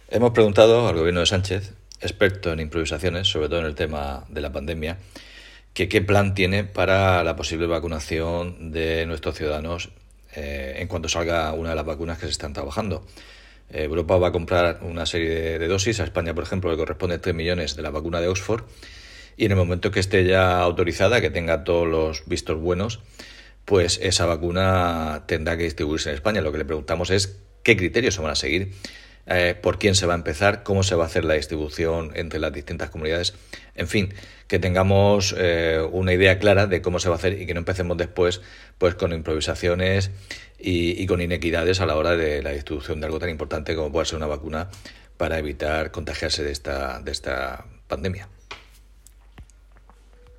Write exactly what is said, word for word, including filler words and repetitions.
Hemos preguntado al gobierno de Sánchez, experto en improvisaciones, sobre todo en el tema de la pandemia, que qué plan tiene para la posible vacunación de nuestros ciudadanos eh, en cuanto salga una de las vacunas que se están trabajando. Eh, Europa va a comprar una serie de, de dosis, a España, por ejemplo, le corresponde tres millones de la vacuna de Oxford, y en el momento que esté ya autorizada, que tenga todos los vistos buenos, pues esa vacuna tendrá que distribuirse en España. Lo que le preguntamos es qué criterios se van a seguir, eh, por quién se va a empezar, cómo se va a hacer la distribución entre las distintas comunidades, en fin, que tengamos eh, una idea clara de cómo se va a hacer y que no empecemos después pues con improvisaciones y, y con inequidades a la hora de la distribución de algo tan importante como puede ser una vacuna para evitar contagiarse de esta, de esta pandemia.